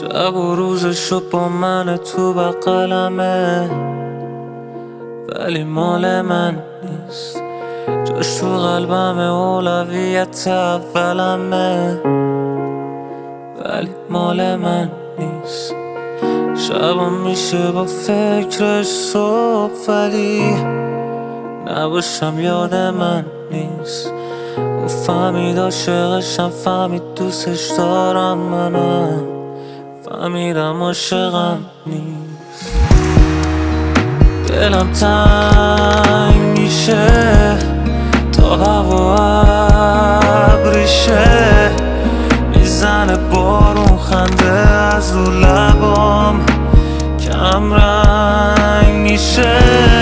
شب و روزشو با من تو بغلمه، ولی مال من نیست. جاش تو قلبمه، اولویت اولمه، ولی مال من نیست. شبم میشه با فکرش صبح، ولی نباشم یاد من نیست. اون فهمید عاشقشم، فهمید دوستش دارم، منم فهمیدم عاشقم نیست. دلم تنگ میشه تا هوا ابریشه، میزنه بارون، خنده از رو لبام کم رنگ میشه.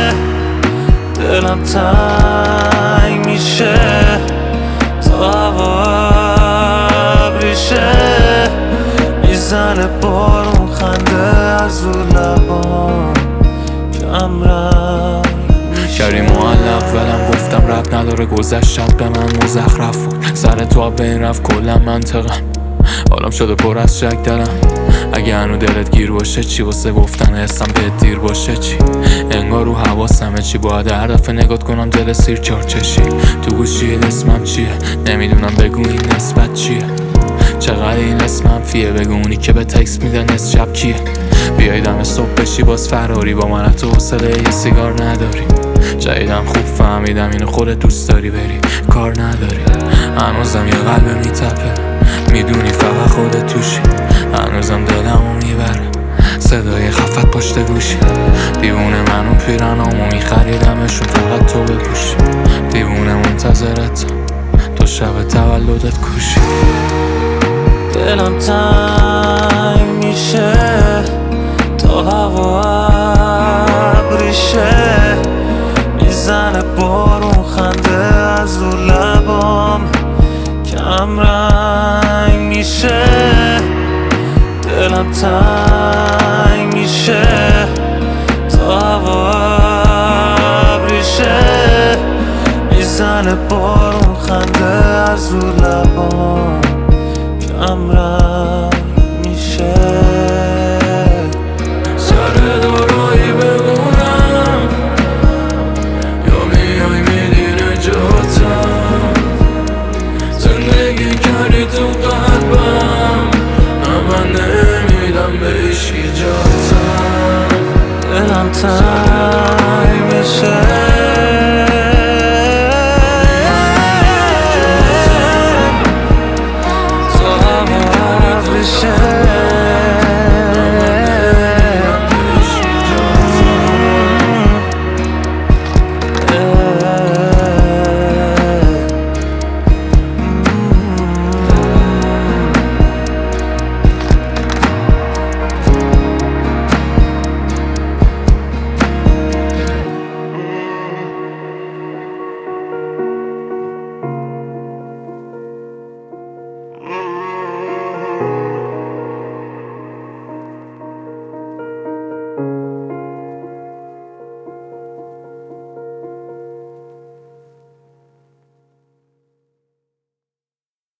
دلم تنگ میشه تا هوا ابریشه، میزنه بارون، خنده از رو لبام کم رنگ میشه. کریم معلق ولم گفتم رب نداره، گذشت شب به من مزخرف بود، سر تو به این رفت کلا منطقم. حالم شده پر از شک دلم، اگه هنو دلت گیر باشه چی، واسه گفتن حسم بهت دیر باشه چی، انگار رو حواسمه چی، باید هر دفعه نگات کنم دل سیر چار چشی. تو گوشی اسمم چیه نمیدونم، بگو این نسبت چیه، چقدر این اسمم فیه، بگو اونی که به تکس میده نصف شب کیه. بیای دم صبح بشی باز فراری، با من تو حوصله یه سیگار نداری. جدیدم خوب فهمیدم اینو خودت دوست داری بری کار نداری. هنوزم یه قلب میتپه، میدونی فقط خودت توشی. هنوزم دلمو میبره صدای خفت پشت گوشی. دیوونه منو پیرنامو میخریدمشون فقط تو بپوشی. دیوونه منتظرت تو شب تولدت کوشی. دلم تنگ میشه تا هوا ابریشه، میزنه بارون، خنده از رو لبام کم رنگ میشه. دلم تنگ میشه تا هوا ابریشه، میزنه بارون، خنده از رو لبام کم رنگ میشه. سر دارایی بمونم یا میای میدی نجاتم، زندگی کردی تو قلبم، من نمیدم بهش ایجاتم. دلم تنگ میشه